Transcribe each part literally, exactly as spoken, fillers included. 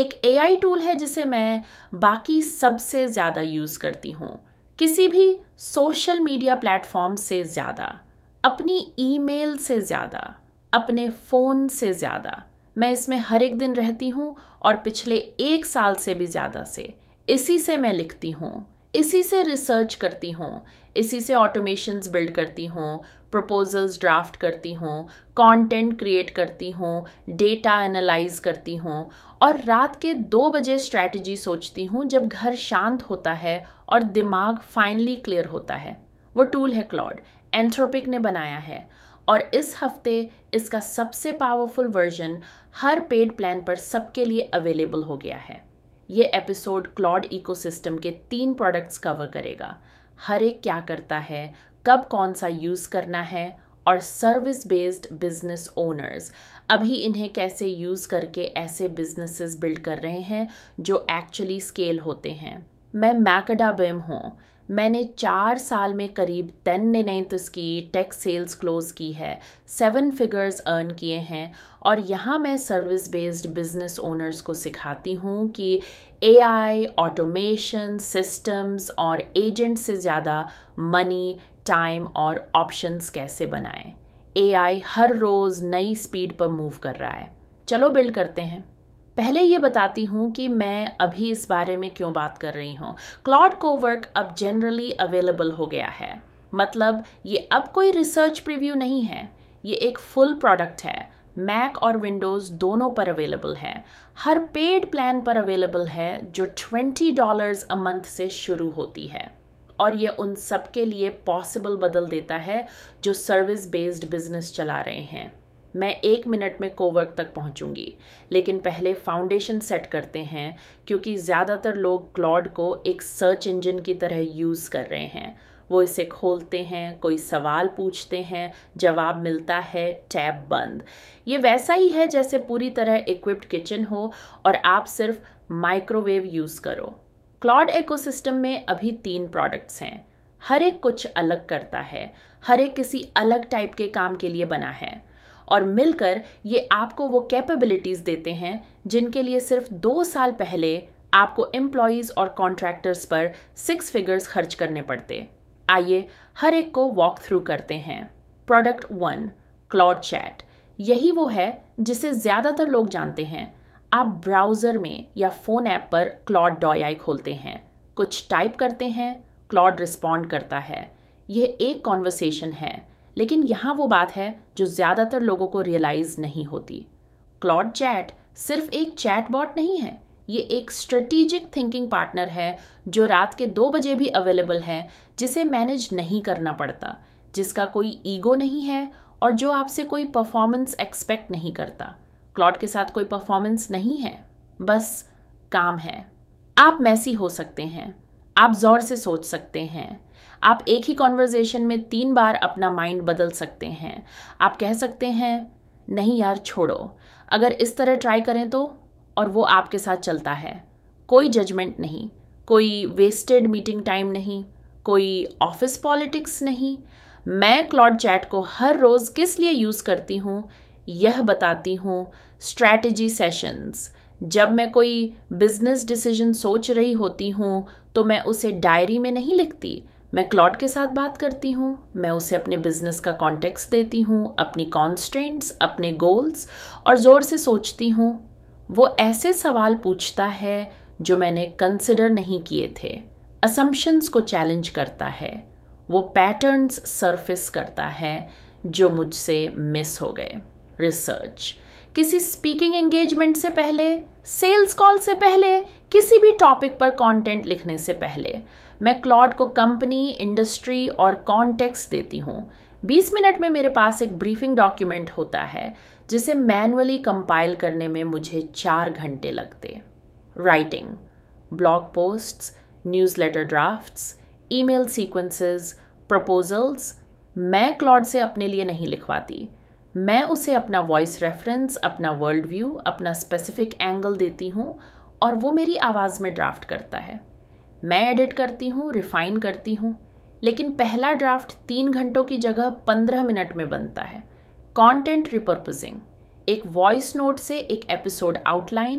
एक AI tool है जिसे मैं बाकी सबसे ज़्यादा यूज़ करती हूँ, किसी भी सोशल मीडिया प्लेटफॉर्म से ज़्यादा, अपनी ईमेल से ज़्यादा, अपने फ़ोन से ज़्यादा। मैं इसमें हर एक दिन रहती हूँ और पिछले एक साल से भी ज़्यादा से इसी से मैं लिखती हूँ, इसी से रिसर्च करती हूँ, इसी से ऑटोमेशंस बिल्ड करती हूँ, प्रपोजल्स ड्राफ्ट करती हूँ, कंटेंट क्रिएट करती हूँ, डेटा एनालाइज करती हूँ और रात के दो बजे स्ट्रैटेजी सोचती हूँ जब घर शांत होता है और दिमाग फाइनली क्लियर होता है। वो टूल है क्लॉड, एंथ्रोपिक ने बनाया है और इस हफ्ते इसका सबसे पावरफुल वर्जन हर पेड प्लान पर सबके लिए अवेलेबल हो गया है। ये एपिसोड क्लॉड इकोसिस्टम के तीन प्रोडक्ट्स कवर करेगा। हर एक क्या करता है, कब कौन सा यूज़ करना है और सर्विस बेस्ड बिजनेस ओनर्स अभी इन्हें कैसे यूज़ करके ऐसे बिजनेसेस बिल्ड कर रहे हैं जो एक्चुअली स्केल होते हैं। मैं मैकडा बिम हूँ। मैंने चार साल में करीब टेन निर्णयस की टेक सेल्स क्लोज की है, सेवन फिगर्स अर्न किए हैं और यहाँ मैं सर्विस बेस्ड बिजनेस ओनर्स को सिखाती हूँ कि एआई, ऑटोमेशन, सिस्टम्स और एजेंट से ज़्यादा मनी, टाइम और ऑप्शंस कैसे बनाएं। एआई हर रोज़ नई स्पीड पर मूव कर रहा है। चलो बिल्ड करते हैं। पहले ये बताती हूँ कि मैं अभी इस बारे में क्यों बात कर रही हूँ। क्लॉड कोवर्क अब जनरली अवेलेबल हो गया है, मतलब ये अब कोई रिसर्च प्रीव्यू नहीं है, ये एक फुल प्रोडक्ट है। मैक और विंडोज़ दोनों पर अवेलेबल है। हर पेड प्लान पर अवेलेबल है जो ट्वेंटी डॉलर्स अ मंथ से शुरू होती है और ये उन सब के लिए पॉसिबल बदल देता है जो सर्विस बेस्ड बिजनेस चला रहे हैं। मैं एक मिनट में कोवर्क तक पहुंचूंगी, लेकिन पहले फाउंडेशन सेट करते हैं क्योंकि ज़्यादातर लोग क्लॉड को एक सर्च इंजन की तरह यूज़ कर रहे हैं। वो इसे खोलते हैं, कोई सवाल पूछते हैं, जवाब मिलता है, टैब बंद। ये वैसा ही है जैसे पूरी तरह इक्विप्ड किचन हो और आप सिर्फ माइक्रोवेव यूज़ करो। क्लॉड इकोसिस्टम में अभी तीन प्रोडक्ट्स हैं। हर एक कुछ अलग करता है, हर एक किसी अलग टाइप के काम के लिए बना है और मिलकर ये आपको वो कैपेबिलिटीज़ देते हैं जिनके लिए सिर्फ दो साल पहले आपको एम्प्लॉयज़ और कॉन्ट्रैक्टर्स पर सिक्स फिगर्स खर्च करने पड़ते। आइए हर एक को वॉक थ्रू करते हैं। Product one, Claude chat. यही वो है जिसे ज़्यादातर लोग जानते हैं। आप ब्राउज़र में या फ़ोन ऐप पर क्लॉड डॉट आई खोलते हैं, कुछ टाइप करते हैं, क्लॉड रिस्पॉन्ड करता है। यह एक कॉन्वर्सेशन है, लेकिन यहाँ वो बात है जो ज़्यादातर लोगों को रियलाइज़ नहीं होती। क्लॉड चैट सिर्फ एक चैटबॉट नहीं है, ये एक स्ट्रेटेजिक थिंकिंग पार्टनर है जो रात के दो बजे भी अवेलेबल है, जिसे मैनेज नहीं करना पड़ता, जिसका कोई ईगो नहीं है और जो आपसे कोई परफॉर्मेंस एक्सपेक्ट नहीं करता। क्लॉड के साथ कोई परफॉर्मेंस नहीं है, बस काम है। आप मैसी हो सकते हैं, आप ज़ोर से सोच सकते हैं, आप एक ही कॉन्वर्जेशन में तीन बार अपना माइंड बदल सकते हैं। आप कह सकते हैं नहीं यार छोड़ो, अगर इस तरह ट्राई करें तो, और वो आपके साथ चलता है। कोई जजमेंट नहीं, कोई वेस्टेड मीटिंग टाइम नहीं, कोई ऑफिस पॉलिटिक्स नहीं। मैं क्लॉड चैट को हर रोज़ किस लिए यूज़ करती हूँ यह बताती हूँ। Strategy sessions. जब मैं कोई बिजनेस डिसीजन सोच रही होती हूँ तो मैं उसे डायरी में नहीं लिखती, मैं क्लॉड के साथ बात करती हूँ। मैं उसे अपने बिजनेस का कॉन्टेक्स्ट देती हूँ, अपनी कॉन्स्ट्रेंट्स, अपने गोल्स, और ज़ोर से सोचती हूँ। वो ऐसे सवाल पूछता है जो मैंने कंसिडर नहीं किए थे, असम्पशंस को चैलेंज करता है, वो पैटर्न्स सरफेस करता है जो मुझसे मिस हो गए। रिसर्च। किसी स्पीकिंग एंगेजमेंट से पहले, सेल्स कॉल से पहले, किसी भी टॉपिक पर कंटेंट लिखने से पहले मैं क्लॉड को कंपनी, इंडस्ट्री और कॉन्टेक्स्ट देती हूँ। बीस मिनट में मेरे पास एक ब्रीफिंग डॉक्यूमेंट होता है जिसे मैनुअली कंपाइल करने में मुझे चार घंटे लगते। Writing, blog posts, newsletter drafts, email sequences, proposals मैं क्लॉड से अपने लिए नहीं लिखवाती। मैं उसे अपना वॉइस रेफरेंस, अपना वर्ल्ड व्यू, अपना स्पेसिफिक एंगल देती हूँ और वो मेरी आवाज़ में ड्राफ्ट करता है। मैं एडिट करती हूँ, रिफाइन करती हूँ, लेकिन पहला ड्राफ्ट तीन घंटों की जगह पंद्रह मिनट में बनता है। कंटेंट रिपर्पसिंग, एक वॉइस नोट से एक एपिसोड आउटलाइन,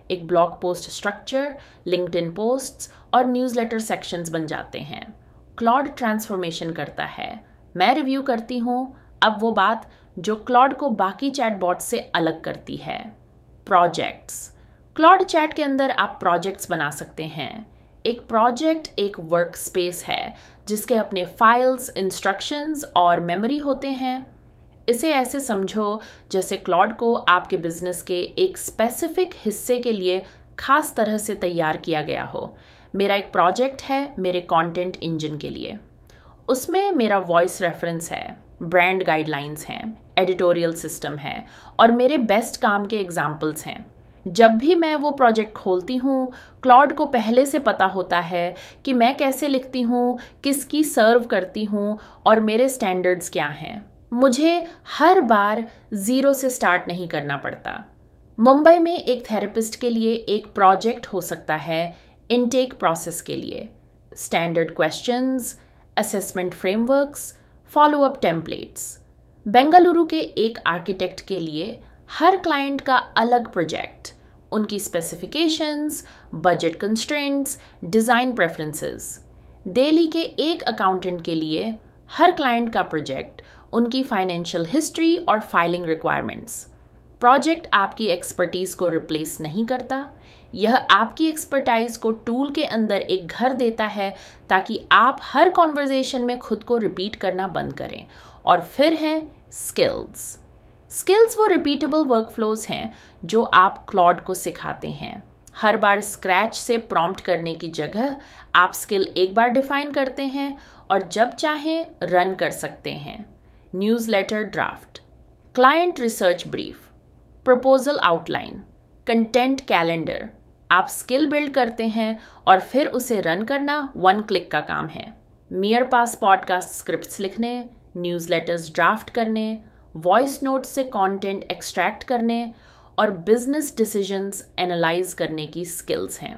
एक blog post structure, LinkedIn posts और न्यूज़लेटर सेक्शंस बन जाते हैं। क्लॉड ट्रांसफॉर्मेशन करता है, मैं रिव्यू करती हूँ। अब वो बात जो क्लॉड को बाकी चैटबॉट से अलग करती है, प्रोजेक्ट्स। क्लॉड चैट के अंदर आप प्रोजेक्ट्स बना सकते हैं। एक प्रोजेक्ट एक वर्क स्पेस है जिसके अपने फाइल्स, इंस्ट्रक्शंस और मेमोरी होते हैं। इसे ऐसे समझो जैसे क्लॉड को आपके बिजनेस के एक स्पेसिफिक हिस्से के लिए खास तरह से तैयार किया गया हो। मेरा एक प्रोजेक्ट है मेरे कंटेंट इंजन के लिए, उसमें मेरा वॉइस रेफरेंस है, ब्रांड गाइडलाइंस हैं, एडिटोरियल सिस्टम है और मेरे बेस्ट काम के एग्जाम्पल्स हैं। जब भी मैं वो प्रोजेक्ट खोलती हूँ, क्लॉड को पहले से पता होता है कि मैं कैसे लिखती हूँ, किसकी सर्व करती हूँ और मेरे स्टैंडर्ड्स क्या हैं। मुझे हर बार ज़ीरो से स्टार्ट नहीं करना पड़ता। मुंबई में एक थेरेपिस्ट के लिए एक प्रोजेक्ट हो सकता है इनटेक प्रोसेस के लिए, standard questions, assessment frameworks, follow up templates. Bengaluru के एक आर्किटेक्ट के लिए हर क्लाइंट का अलग प्रोजेक्ट, उनकी specifications, budget constraints, design preferences. Delhi के एक अकाउंटेंट के लिए हर क्लाइंट का प्रोजेक्ट, उनकी फाइनेंशियल हिस्ट्री और फाइलिंग रिक्वायरमेंट्स। प्रोजेक्ट आपकी एक्सपर्टीज़ को रिप्लेस नहीं करता, यह आपकी एक्सपर्टाइज को टूल के अंदर एक घर देता है ताकि आप हर कॉन्वर्जेशन में खुद को रिपीट करना बंद करें। और फिर हैं स्किल्स। स्किल्स वो रिपीटेबल वर्कफ्लोज हैं जो आप क्लॉड को सिखाते हैं। हर बार स्क्रैच से प्रॉम्प्ट करने की जगह आप स्किल एक बार डिफाइन करते हैं और जब चाहें रन कर सकते हैं। Newsletter draft, client research brief, proposal outline, content calendar. आप स्किल बिल्ड करते हैं और फिर उसे रन करना वन क्लिक का काम है। मियर पास पॉडकास्ट स्क्रिप्ट्स लिखने, न्यूज़लेटर्स ड्राफ्ट करने, वॉइस नोट से कंटेंट एक्सट्रैक्ट करने और बिजनेस डिसीजंस एनालाइज करने की स्किल्स हैं।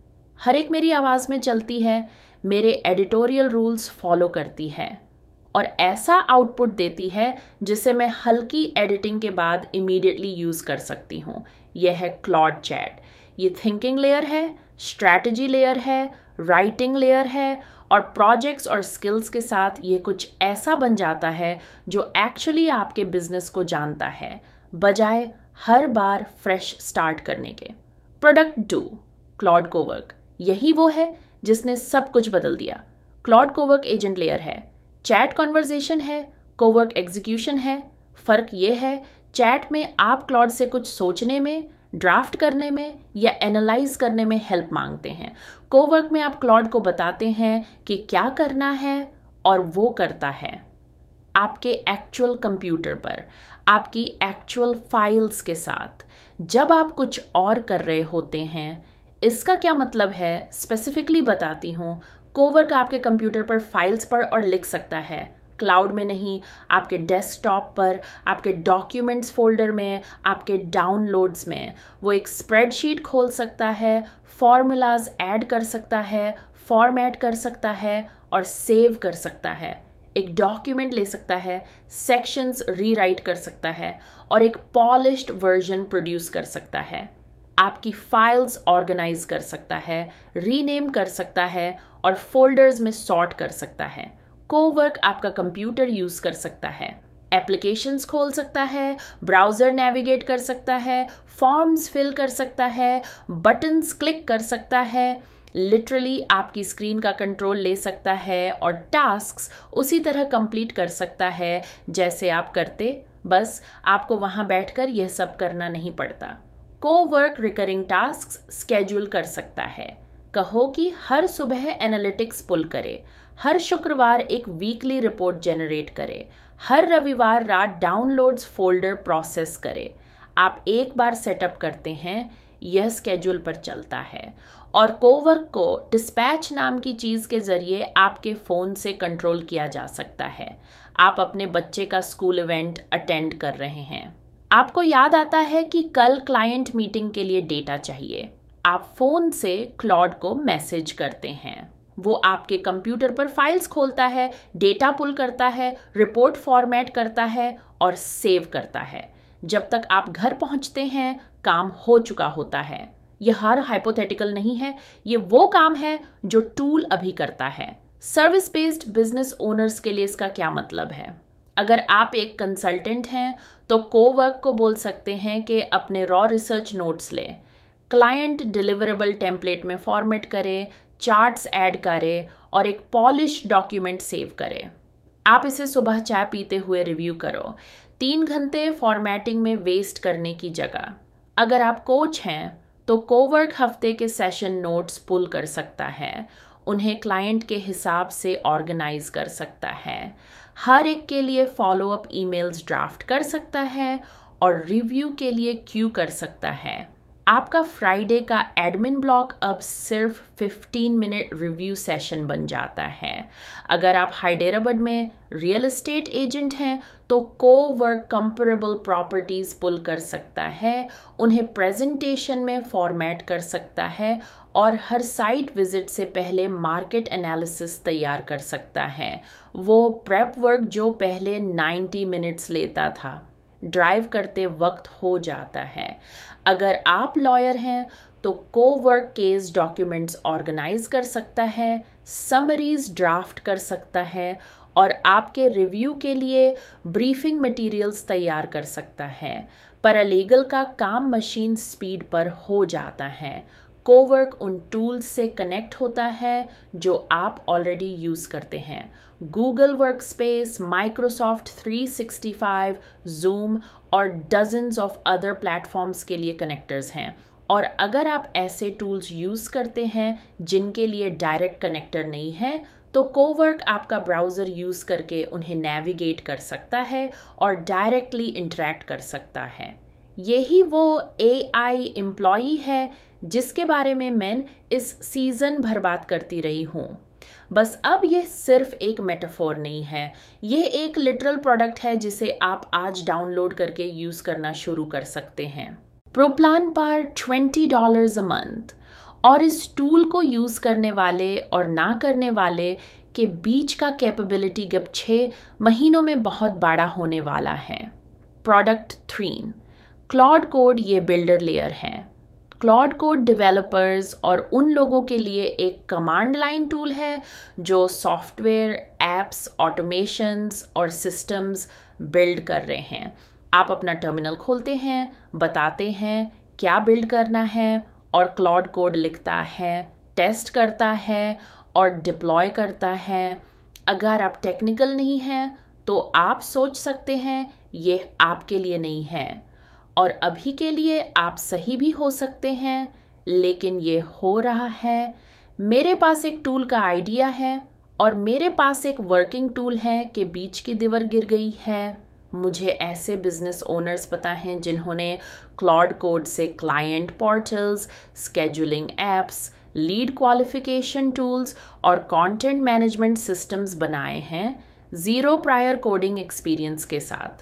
हर एक मेरी आवाज़ में चलती है, मेरे एडिटोरियल रूल्स फॉलो करती है और ऐसा आउटपुट देती है जिसे मैं हल्की एडिटिंग के बाद इमीडिएटली यूज़ कर सकती हूँ। यह है क्लॉड चैट। ये थिंकिंग लेयर है, स्ट्रैटेजी लेयर है, राइटिंग लेयर है और प्रोजेक्ट्स और स्किल्स के साथ ये कुछ ऐसा बन जाता है जो एक्चुअली आपके बिजनेस को जानता है, बजाय हर बार फ्रेश स्टार्ट करने के। Product two, Claude Cowork. यही वो है जिसने सब कुछ बदल दिया। क्लॉड कोवर्क एजेंट लेयर है, चैट कॉन्वर्जेशन है, कोवर्क एग्जीक्यूशन है। फ़र्क ये है, चैट में आप क्लॉड से कुछ सोचने में, ड्राफ्ट करने में या एनालाइज करने में हेल्प मांगते हैं। कोवर्क में आप क्लॉड को बताते हैं कि क्या करना है और वो करता है आपके एक्चुअल कंप्यूटर पर, आपकी एक्चुअल फाइल्स के साथ, जब आप कुछ और कर रहे होते हैं। इसका क्या मतलब है, स्पेसिफिकली बताती हूँ। कोवर्क आपके कंप्यूटर पर फाइल्स पर और लिख सकता है, क्लाउड में नहीं, आपके डेस्कटॉप पर, आपके डॉक्यूमेंट्स फोल्डर में, आपके डाउनलोड्स में। वो एक स्प्रेडशीट खोल सकता है, फॉर्मूलाज ऐड कर सकता है, फॉर्मेट कर सकता है और सेव कर सकता है। एक डॉक्यूमेंट ले सकता है, सेक्शंस रीराइट कर सकता है और एक पॉलिश्ड वर्जन प्रोड्यूस कर सकता है। आपकी फाइल्स ऑर्गेनाइज कर सकता है, रीनेम कर सकता है और फोल्डर्स में सॉर्ट कर सकता है। कोवर्क आपका कंप्यूटर यूज़ कर सकता है, एप्लीकेशंस खोल सकता है, ब्राउज़र नेविगेट कर सकता है, फॉर्म्स फिल कर सकता है, बटन्स क्लिक कर सकता है, लिटरली आपकी स्क्रीन का कंट्रोल ले सकता है और टास्क्स उसी तरह कंप्लीट कर सकता है जैसे आप करते, बस आपको वहाँ बैठकर यह सब करना नहीं पड़ता। कोवर्क रिकरिंग टास्क्स स्केड्यूल कर सकता है। कहो कि हर सुबह एनालिटिक्स पुल करे, हर शुक्रवार एक वीकली रिपोर्ट जनरेट करे, हर रविवार रात डाउनलोड्स फोल्डर प्रोसेस करे। आप एक बार सेटअप करते हैं, यह स्केड्यूल पर चलता है और कोवर्क को डिस्पैच नाम की चीज़ के ज़रिए आपके फ़ोन से कंट्रोल किया जा सकता है। आप अपने बच्चे का स्कूल इवेंट अटेंड कर रहे हैं, आपको याद आता है कि कल क्लाइंट मीटिंग के लिए डेटा चाहिए, आप फ़ोन से क्लॉड को मैसेज करते हैं, वो आपके कंप्यूटर पर फाइल्स खोलता है, डेटा पुल करता है, रिपोर्ट फॉर्मेट करता है और सेव करता है। जब तक आप घर पहुंचते हैं, काम हो चुका होता है। ये हर हाइपोथेटिकल नहीं है, ये वो काम है जो टूल अभी करता है। सर्विस बेस्ड बिजनेस ओनर्स के लिए इसका क्या मतलब है? अगर आप एक कंसल्टेंट हैं तो कोवर्क को बोल सकते हैं कि अपने रॉ रिसर्च नोट्स ले, क्लाइंट डिलीवरेबल टेम्पलेट में फॉर्मेट करे, चार्ट्स ऐड करे और एक पॉलिश डॉक्यूमेंट सेव करे। आप इसे सुबह चाय पीते हुए रिव्यू करो, तीन घंटे फॉर्मेटिंग में वेस्ट करने की जगह। अगर आप कोच हैं तो कोवर्क हफ्ते के सेशन नोट्स पुल कर सकता है, उन्हें क्लाइंट के हिसाब से ऑर्गेनाइज कर सकता है, हर एक के लिए फॉलो अप ईमेल्स ड्राफ्ट कर सकता है और रिव्यू के लिए क्यू कर सकता है। आपका फ्राइडे का एडमिन ब्लॉक अब सिर्फ पंद्रह मिनट रिव्यू सेशन बन जाता है। अगर आप हैदराबाद में रियल एस्टेट एजेंट हैं तो कोवर्क कंपेरेबल प्रॉपर्टीज पुल कर सकता है, उन्हें प्रेजेंटेशन में फॉर्मेट कर सकता है और हर साइट विजिट से पहले मार्केट एनालिसिस तैयार कर सकता है। वो प्रेप वर्क जो पहले नब्बे मिनट्स लेता था, ड्राइव करते वक्त हो जाता है। अगर आप लॉयर हैं तो कोवर्क केस डॉक्यूमेंट्स ऑर्गेनाइज कर सकता है, समरीज ड्राफ्ट कर सकता है और आपके रिव्यू के लिए ब्रीफिंग मटेरियल्स तैयार कर सकता है। पैरालीगल का काम मशीन स्पीड पर हो जाता है। कोवर्क उन टूल्स से कनेक्ट होता है जो आप ऑलरेडी यूज़ करते हैं। Google Workspace, Microsoft three sixty five, Zoom और डजन्स ऑफ अदर प्लेटफॉर्म्स के लिए कनेक्टर्स हैं। और अगर आप ऐसे टूल्स यूज़ करते हैं जिनके लिए डायरेक्ट कनेक्टर नहीं है तो कोवर्क आपका ब्राउज़र यूज़ करके उन्हें नेविगेट कर सकता है और डायरेक्टली इंटरेक्ट कर सकता है। यही वो ए आई एम्प्लॉई है जिसके बारे में मैं इस सीज़न भर बात करती रही हूँ। बस अब ये सिर्फ एक मेटाफोर नहीं है, ये एक लिटरल प्रोडक्ट है जिसे आप आज डाउनलोड करके यूज़ करना शुरू कर सकते हैं। प्रोप्लान पर ट्वेंटी डॉलर्स अ मंथ और इस टूल को यूज़ करने वाले और ना करने वाले के बीच का कैपेबिलिटी गैप छः महीनों में बहुत बड़ा होने वाला है। प्रोडक्ट थ्री, क्लाउड कोड ये बिल्डर लेयर है। क्लाउड कोड डेवलपर्स और उन लोगों के लिए एक कमांड लाइन टूल है जो सॉफ्टवेयर, एप्स, ऑटोमेशंस और सिस्टम्स बिल्ड कर रहे हैं। आप अपना टर्मिनल खोलते हैं, बताते हैं क्या बिल्ड करना है और क्लाउड कोड लिखता है, टेस्ट करता है और डिप्लॉय करता है। अगर आप टेक्निकल नहीं हैं तो आप सोच सकते हैं ये आपके लिए नहीं है और अभी के लिए आप सही भी हो सकते हैं, लेकिन ये हो रहा है। मेरे पास एक टूल का आइडिया है और मेरे पास एक वर्किंग टूल है के बीच की दीवार गिर गई है। मुझे ऐसे बिजनेस ओनर्स पता हैं जिन्होंने क्लाउड कोड से client portals, scheduling apps, lead qualification tools और कंटेंट मैनेजमेंट सिस्टम्स बनाए हैं, ज़ीरो प्रायर कोडिंग एक्सपीरियंस के साथ।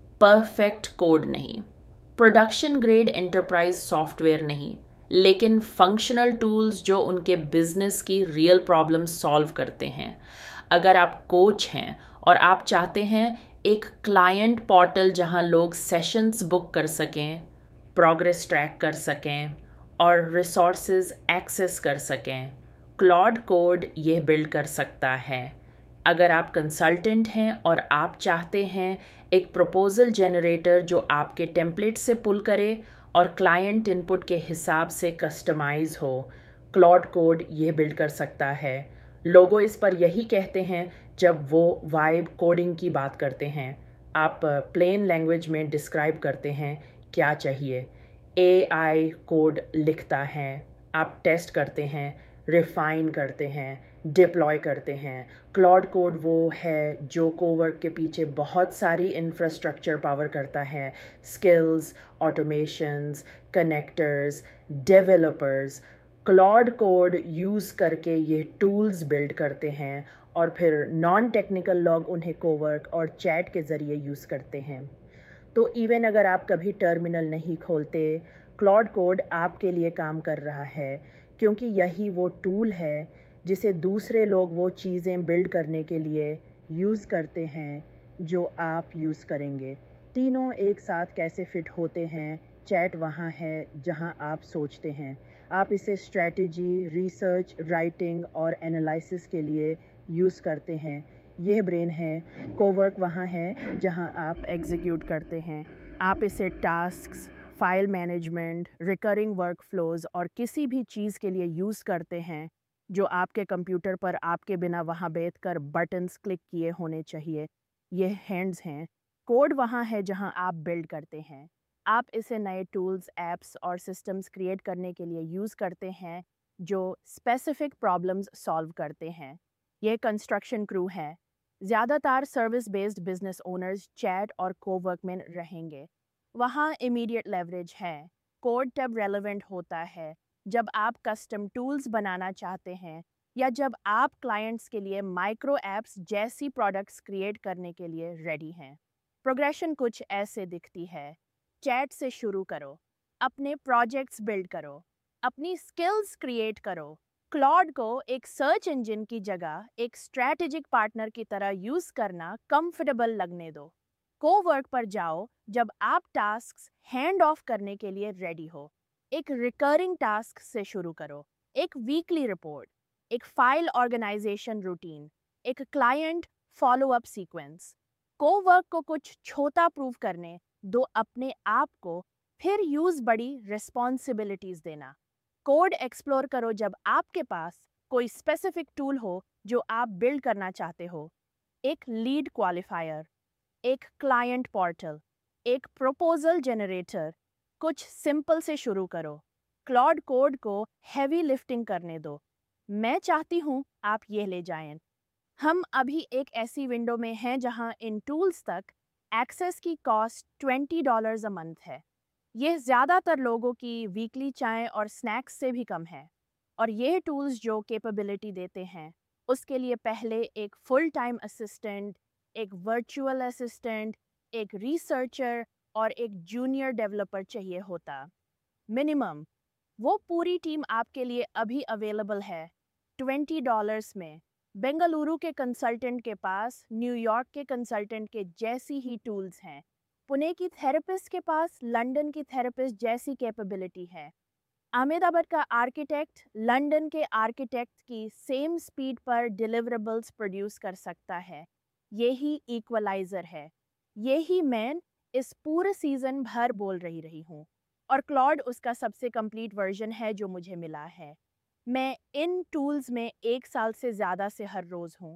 परफेक्ट कोड नहीं, प्रोडक्शन ग्रेड एंटरप्राइज सॉफ्टवेयर नहीं, लेकिन फंक्शनल टूल्स जो उनके बिजनेस की रियल प्रॉब्लम सॉल्व करते हैं। अगर आप कोच हैं और आप चाहते हैं एक क्लाइंट पोर्टल जहां लोग सेशंस बुक कर सकें, प्रोग्रेस ट्रैक कर सकें और रिसोर्सेज एक्सेस कर सकें, क्लाउड कोड ये बिल्ड कर सकता है। अगर आप कंसल्टेंट हैं और आप चाहते हैं एक प्रपोजल जनरेटर जो आपके टेम्पलेट से पुल करे और क्लाइंट इनपुट के हिसाब से कस्टमाइज हो, क्लाउड कोड ये बिल्ड कर सकता है। लोगों इस पर यही कहते हैं जब वो वाइब कोडिंग की बात करते हैं। आप प्लेन लैंग्वेज में डिस्क्राइब करते हैं क्या चाहिए, ए आई कोड लिखता है, आप टेस्ट करते हैं, रिफाइन करते हैं, डिप्लॉय करते हैं। क्लाउड कोड वो है जो कोवर्क के पीछे बहुत सारी इंफ्रास्ट्रक्चर पावर करता है, skills, automations, connectors, developers. Claude Code use करके ये टूल्स बिल्ड करते हैं और फिर नॉन टेक्निकल लोग उन्हें कोवर्क और चैट के ज़रिए यूज़ करते हैं। तो इवन अगर आप कभी टर्मिनल नहीं खोलते, क्लाउड कोड आपके लिए काम कर रहा है, क्योंकि यही वो टूल है जिसे दूसरे लोग वो चीज़ें बिल्ड करने के लिए यूज़ करते हैं जो आप यूज़ करेंगे। तीनों एक साथ कैसे फिट होते हैं चैट वहाँ है जहाँ आप सोचते हैं। आप इसे स्ट्रैटेजी, रिसर्च, राइटिंग और एनालिसिस के लिए यूज़ करते हैं। यह ब्रेन है। कोवर्क वहाँ है जहाँ आप एग्जीक्यूट करते हैं। आप इसे tasks, file management, recurring workflows और किसी भी चीज़ के लिए यूज़ करते हैं जो आपके कंप्यूटर पर आपके बिना वहाँ बैठकर बटन्स क्लिक किए होने चाहिए। यह हैंड्स हैं। कोड वहाँ है जहाँ आप बिल्ड करते हैं। आप इसे नए टूल्स, एप्स और सिस्टम्स क्रिएट करने के लिए यूज़ करते हैं जो स्पेसिफिक प्रॉब्लम्स सॉल्व करते हैं। ये कंस्ट्रक्शन क्रू है। ज़्यादातर service based business owners chat और कोवर्क में रहेंगे। वहाँ इमीडिएट लेवरेज है। कोड तब रेलेवेंट होता है जब आप कस्टम टूल्स बनाना चाहते हैं या जब आप क्लाइंट्स के लिए माइक्रो एप्स जैसी प्रोडक्ट्स क्रिएट करने के लिए रेडी हैं। प्रोग्रेशन कुछ ऐसे दिखती है। चैट से शुरू करो, अपने प्रोजेक्ट्स बिल्ड करो, अपनी स्किल्स क्रिएट करो। क्लॉड को एक सर्च इंजन की जगह एक स्ट्रैटेजिक पार्टनर की तरह यूज करना कंफर्टेबल लगने दो। कोवर्क पर जाओ जब आप टास्क्स हैंड ऑफ करने के लिए रेडी हो। एक रिकरिंग टास्क से शुरू करो, एक वीकली रिपोर्ट, एक फाइल ऑर्गेनाइजेशन रूटीन, एक client follow up sequence. Cowork को कुछ छोटा प्रूव करने दो अपने आप को, फिर यूज बड़ी रिस्पॉन्सिबिलिटीज देना। कोड एक्सप्लोर करो जब आपके पास कोई स्पेसिफिक टूल हो जो आप बिल्ड करना चाहते हो। एक लीड क्वालिफायर, एक क्लाइंट पोर्टल, एक प्रपोजल जनरेटर। कुछ सिंपल से शुरू करो। क्लॉड कोड को हैवी लिफ्टिंग करने दो। मैं चाहती हूँ आप ये ले जाएं। हम अभी एक ऐसी विंडो में हैं जहां इन टूल्स तक एक्सेस की cost twenty dollars a month है। यह ज़्यादातर लोगों की वीकली चाय और स्नैक्स से भी कम है। और ये टूल्स जो कैपेबिलिटी देते हैं उसके लिए पहले एक फुल टाइम असिस्टेंट, एक वर्चुअल असिस्टेंट, एक रिसर्चर और एक जूनियर डेवलपर चाहिए होता। मिनिमम वो पूरी टीम आपके लिए अभी अवेलेबल है ट्वेंटी डॉलर्स में। बेंगलुरु के कंसल्टेंट के पास न्यूयॉर्क के कंसल्टेंट के जैसी ही टूल्स हैं। पुणे की थेरेपिस्ट के पास लंदन की थेरेपिस्ट जैसी कैपेबिलिटी है। अहमदाबाद का आर्किटेक्ट लंदन के आर्किटेक्ट की सेम स्पीड पर डिलीवरेबल्स प्रोड्यूस कर सकता है। यही इक्वलाइजर है। यही मैं इस पूरे सीजन भर बोल रही रही हूँ। और क्लॉड उसका सबसे कंप्लीट वर्जन है जो मुझे मिला है। मैं इन टूल्स में एक साल से ज़्यादा से हर रोज़ हूँ,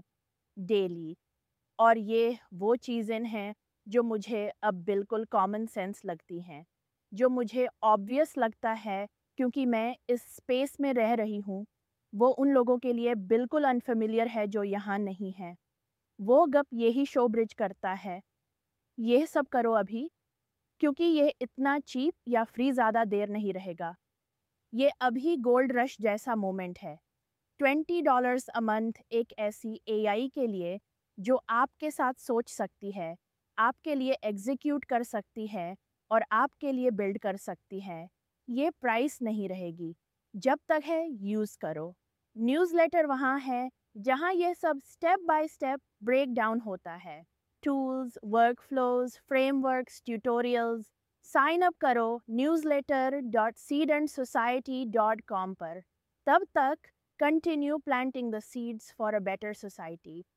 डेली। और ये वो चीज़ें हैं जो मुझे अब बिल्कुल कॉमन सेंस लगती हैं, जो मुझे ऑब्वियस लगता है क्योंकि मैं इस स्पेस में रह रही हूँ। वो उन लोगों के लिए बिल्कुल अनफेमिलियर है जो यहाँ नहीं हैं। वो गप यही शो ब्रिज करता है। यह सब करो अभी, क्योंकि ये इतना चीप या फ्री ज़्यादा देर नहीं रहेगा। ये अभी गोल्ड रश जैसा मोमेंट है। ट्वेंटी डॉलर्स अ मंथ एक ऐसी एआई के लिए जो आपके साथ सोच सकती है, आपके लिए एग्जीक्यूट कर सकती है और आपके लिए बिल्ड कर सकती है। ये प्राइस नहीं रहेगी। जब तक है यूज़ करो। न्यूज़लेटर वहाँ है जहाँ ये सब step by step break down होता है। Tools, workflows, frameworks, tutorials. Sign up करो newsletter dot seed and society dot com पर। तब तक continue planting the seeds for a better society.